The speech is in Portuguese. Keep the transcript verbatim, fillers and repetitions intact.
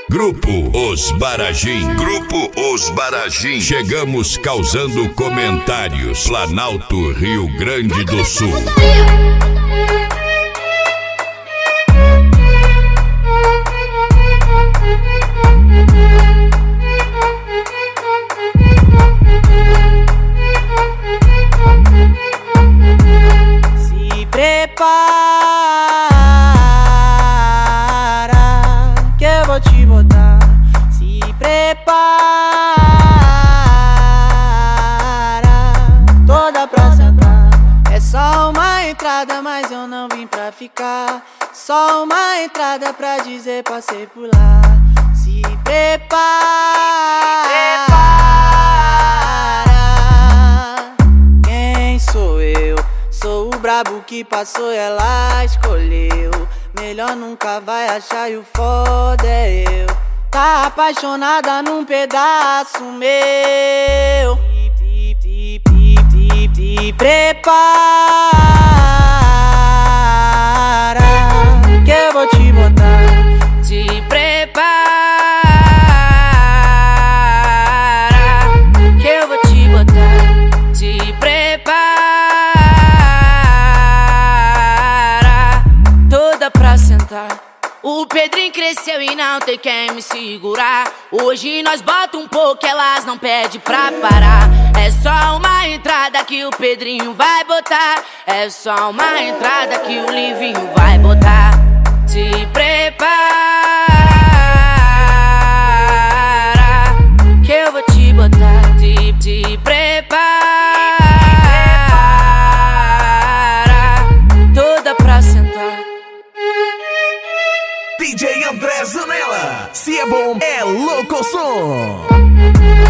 Grupo Os Baragim. Grupo Os Baragim. Chegamos causando comentários. Planalto, Rio Grande do Sul. Se prepara que eu vou te botar. Se prepara, toda pra sentar. É só uma entrada, mas eu não vim pra ficar. Só uma entrada pra dizer pra você pular. Se prepara, quem sou eu? Sou o brabo que passou e ela escolheu. Melhor nunca vai achar e o foda é eu. Tá apaixonada num pedaço meu. Te, te, te, te, te prepara que eu vou te botar. Te prepara que eu vou te botar. Te prepara toda pra sentar. O Pedrinho cresceu e não tem quem me segurar. Hoje nós bota um pouco, elas não pedem pra parar. É só uma entrada que o Pedrinho vai botar. É só uma entrada que o Livinho vai botar. Te prepara que eu vou te botar. Te, te prepara toda pra sentar. D J André Zanella, se é bom, é louco som.